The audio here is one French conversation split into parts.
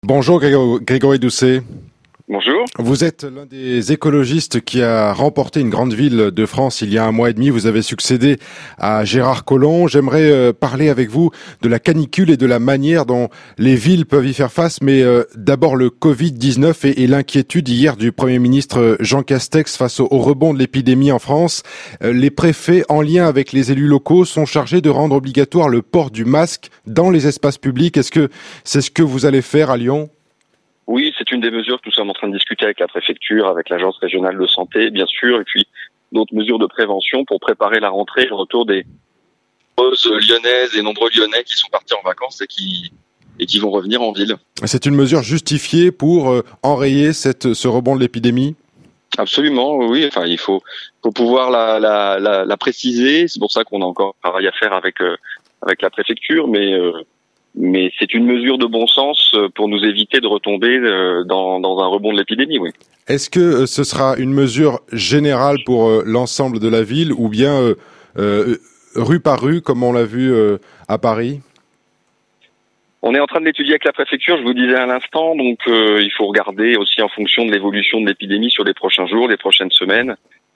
Bonjour Grégory Doucet. Bonjour. Vous êtes l'un des écologistes qui a remporté une grande ville de France il y a un mois et demi. Vous avez succédé à Gérard Collomb. J'aimerais parler avec vous de la canicule et de la manière dont les villes peuvent y faire face. Mais d'abord le Covid-19 et l'inquiétude hier du Premier ministre Jean Castex face au rebond de l'épidémie en France. Les préfets, en lien avec les élus locaux, sont chargés de rendre obligatoire le port du masque dans les espaces publics. Est-ce que c'est ce que vous allez faire à Lyon ? Oui, c'est une des mesures que nous sommes en train de discuter avec la préfecture, avec l'agence régionale de santé, bien sûr, et puis d'autres mesures de prévention pour préparer la rentrée et le retour des nombreuses Lyonnaises et nombreux Lyonnais qui sont partis en vacances et qui vont revenir en ville. C'est une mesure justifiée pour enrayer ce rebond de l'épidémie ? Absolument, oui. Enfin, il faut pouvoir la préciser. C'est pour ça qu'on a encore un travail à faire avec la préfecture, mais c'est une mesure de bon sens pour nous éviter de retomber dans un rebond de l'épidémie, oui. Est-ce que ce sera une mesure générale pour l'ensemble de la ville ou bien rue par rue, comme on l'a vu à Paris ? On est en train de l'étudier avec la préfecture, je vous disais à l'instant, donc il faut regarder aussi en fonction de l'évolution de l'épidémie sur les prochains jours, les prochaines semaines,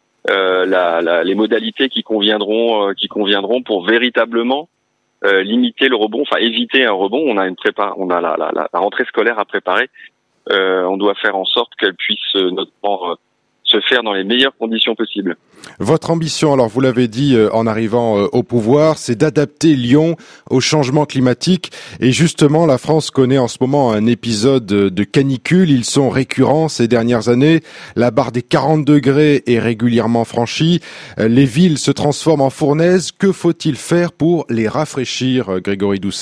les modalités qui conviendront pour véritablement limiter le rebond, enfin éviter un rebond. On a la rentrée scolaire à préparer. On doit faire en sorte qu'elle puisse notamment se faire dans les meilleures conditions possibles. Votre ambition, alors vous l'avez dit en arrivant au pouvoir, c'est d'adapter Lyon au changement climatique. Et justement, la France connaît en ce moment un épisode de canicule. Ils sont récurrents ces dernières années. La barre des 40 degrés est régulièrement franchie. Les villes se transforment en fournaises. Que faut-il faire pour les rafraîchir, Grégory Doucet ?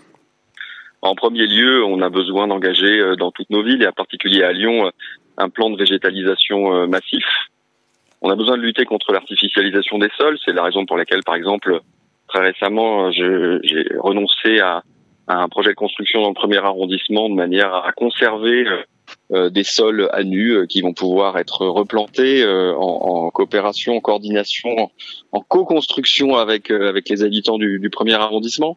En premier lieu, on a besoin d'engager dans toutes nos villes, et en particulier à Lyon, un plan de végétalisation massif. On a besoin de lutter contre l'artificialisation des sols. C'est la raison pour laquelle, par exemple, très récemment, j'ai renoncé à un projet de construction dans le premier arrondissement de manière à conserver des sols à nu qui vont pouvoir être replantés en coopération, en coordination, en co-construction avec les habitants du premier arrondissement.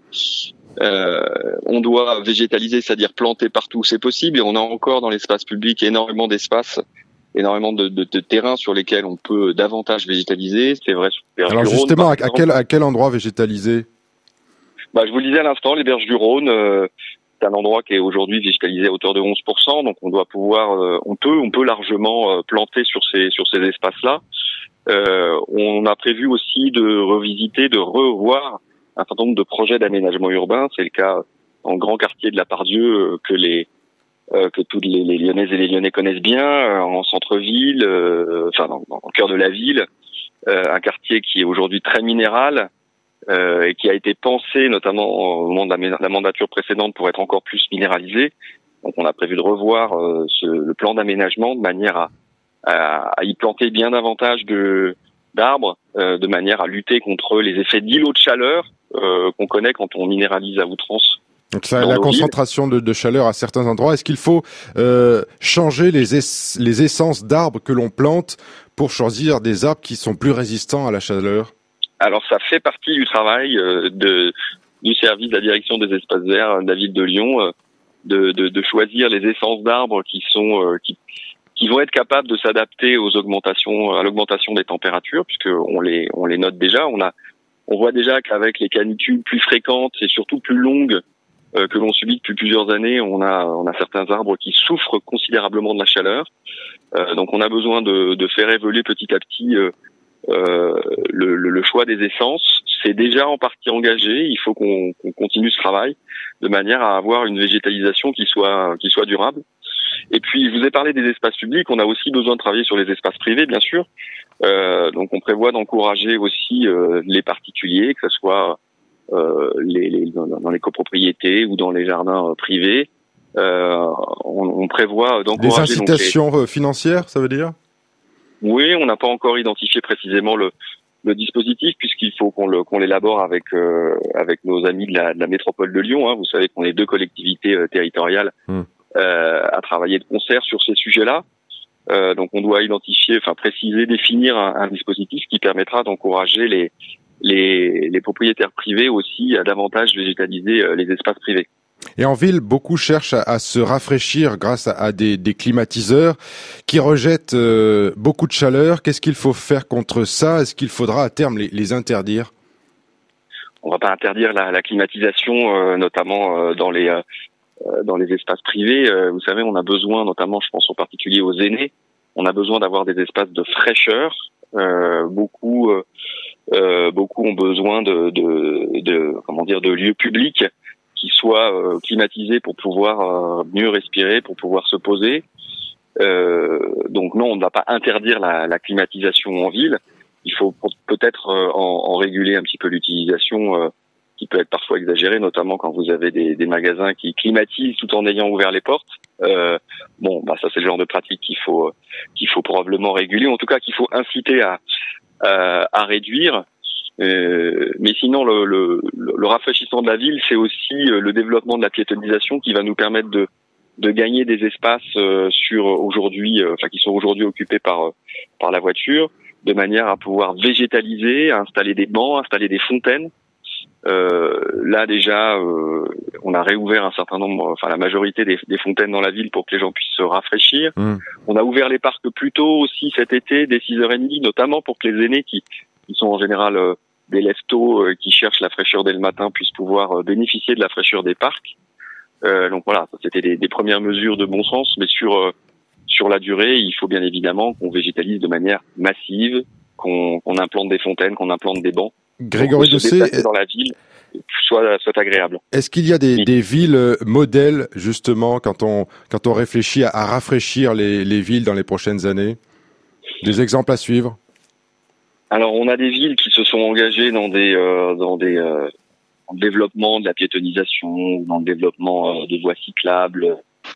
On doit végétaliser, c'est-à-dire planter partout où c'est possible, et on a encore dans l'espace public énormément d'espaces, énormément de terrains sur lesquels on peut davantage végétaliser. C'est vrai sur les berges du Rhône. Alors justement, à quel endroit végétaliser ? Je vous le disais à l'instant, les berges du Rhône, c'est un endroit qui est aujourd'hui végétalisé à hauteur de 11%, donc on doit pouvoir, on peut largement planter sur ces espaces-là. On a prévu aussi de revisiter, de revoir un certain nombre de projets d'aménagement urbain. C'est le cas en grand quartier de la Part-Dieu que tous les Lyonnaises et les Lyonnais connaissent bien, en centre-ville, dans le cœur de la ville, un quartier qui est aujourd'hui très minéral et qui a été pensé notamment au moment de la mandature précédente pour être encore plus minéralisé. Donc on a prévu de revoir le plan d'aménagement de manière à y planter bien davantage d'arbres, de manière à lutter contre les effets d'îlots de chaleur qu'on connaît quand on minéralise à outrance. Donc la concentration de chaleur à certains endroits. Est-ce qu'il faut changer les essences d'arbres que l'on plante pour choisir des arbres qui sont plus résistants à la chaleur ? Alors ça fait partie du travail du service de la direction des espaces verts de la ville de Lyon, de choisir les essences d'arbres qui vont être capables de s'adapter à l'augmentation des températures, puisque on les note déjà. On voit déjà qu'avec les canicules plus fréquentes et surtout plus longues que l'on subit depuis plusieurs années, on a certains arbres qui souffrent considérablement de la chaleur. Donc on a besoin de faire évoluer petit à petit le choix des essences. C'est déjà en partie engagé. Il faut qu'on continue ce travail de manière à avoir une végétalisation qui soit durable. Et puis, je vous ai parlé des espaces publics. On a aussi besoin de travailler sur les espaces privés, bien sûr. Donc, on prévoit d'encourager aussi les particuliers, que ce soit dans les copropriétés ou dans les jardins privés. On prévoit d'encourager... Des incitations financières, ça veut dire ? Oui, on n'a pas encore identifié précisément le dispositif, puisqu'il faut qu'on l'élabore avec nos amis de la métropole de Lyon. Vous savez qu'on est deux collectivités territoriales à travailler de concert sur ces sujets-là. Donc on doit préciser, définir un dispositif qui permettra d'encourager les propriétaires privés aussi à davantage végétaliser les espaces privés. Et en ville, beaucoup cherchent à se rafraîchir grâce à des climatiseurs qui rejettent beaucoup de chaleur. Qu'est-ce qu'il faut faire contre ça? Est-ce qu'il faudra à terme les interdire? On va pas interdire la climatisation, notamment dans les espaces privés. Vous savez, on a besoin, notamment, je pense en particulier aux aînés, on a besoin d'avoir des espaces de fraîcheur. Beaucoup ont besoin de lieux publics qui soient climatisés pour pouvoir mieux respirer, pour pouvoir se poser. Donc non, on ne va pas interdire la climatisation en ville. Il faut peut-être en réguler un petit peu l'utilisation, qui peut être parfois exagérée, notamment quand vous avez des magasins qui climatisent tout en ayant ouvert les portes. Ça c'est le genre de pratique qu'il faut probablement réguler, en tout cas qu'il faut inciter à réduire. Mais sinon, le rafraîchissement de la ville, c'est aussi le développement de la piétonisation qui va nous permettre de gagner des espaces qui sont aujourd'hui occupés par la voiture, de manière à pouvoir végétaliser, à installer des bancs, installer des fontaines. Là déjà, on a réouvert un certain nombre, la majorité des fontaines dans la ville pour que les gens puissent se rafraîchir. On a ouvert les parcs plus tôt aussi cet été, dès 6h30, notamment pour que les aînés qui sont en général des lève-tôt qui cherchent la fraîcheur dès le matin puissent pouvoir bénéficier de la fraîcheur des parcs. Donc voilà, ça c'était des premières mesures de bon sens, mais sur la durée, il faut bien évidemment qu'on végétalise de manière massive, qu'on implante des fontaines, qu'on implante des bancs. Grégory Doucet, dans la ville soit agréable. Est-ce qu'il y a des villes modèles justement quand on réfléchit à rafraîchir les villes dans les prochaines années? Des exemples à suivre? Alors on a des villes qui se sont engagées dans le développement de la piétonisation, dans le développement des voies cyclables.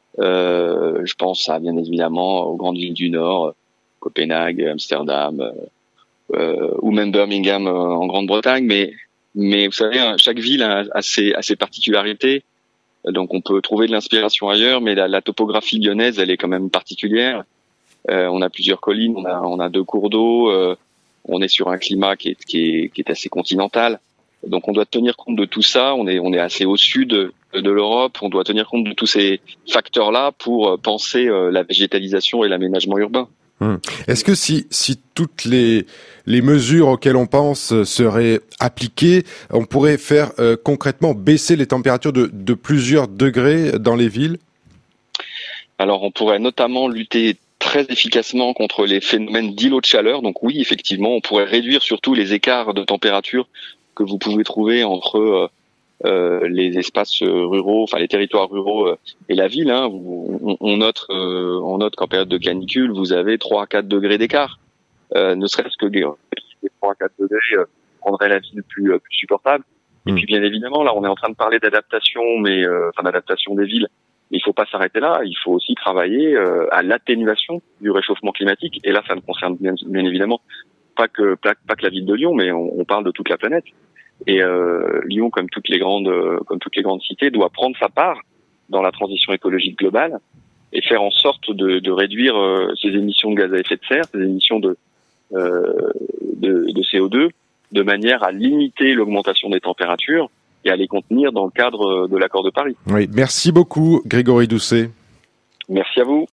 Je pense bien évidemment aux grandes villes du Nord, Copenhague, Amsterdam, ou même Birmingham en Grande-Bretagne, mais vous savez, chaque ville a ses particularités, donc on peut trouver de l'inspiration ailleurs, mais la topographie lyonnaise, elle est quand même particulière. On a plusieurs collines, on a 2 cours d'eau, on est sur un climat qui est assez continental, donc on doit tenir compte de tout ça. On est assez au sud de l'Europe, on doit tenir compte de tous ces facteurs-là pour penser la végétalisation et l'aménagement urbain. Est-ce que si toutes les mesures auxquelles on pense seraient appliquées, on pourrait faire concrètement baisser les températures de plusieurs degrés dans les villes? Alors on pourrait notamment lutter très efficacement contre les phénomènes d'îlots de chaleur. Donc oui, effectivement, on pourrait réduire surtout les écarts de température que vous pouvez trouver entre les espaces ruraux, les territoires ruraux et la ville. On note qu'en période de canicule, vous avez 3 à 4 degrés d'écart. Ne serait-ce que les 3 à 4 degrés rendraient la ville plus supportable. Et puis bien évidemment, là, on est en train de parler d'adaptation, d'adaptation des villes. Mais il faut pas s'arrêter là. Il faut aussi travailler à l'atténuation du réchauffement climatique. Et là, ça ne concerne bien évidemment pas que la ville de Lyon, mais on parle de toute la planète. Et Lyon, comme toutes les grandes cités, doit prendre sa part dans la transition écologique globale et faire en sorte de réduire ses émissions de gaz à effet de serre, ses émissions de CO2, de manière à limiter l'augmentation des températures et à les contenir dans le cadre de l'accord de Paris. Oui, merci beaucoup Grégory Doucet. Merci à vous.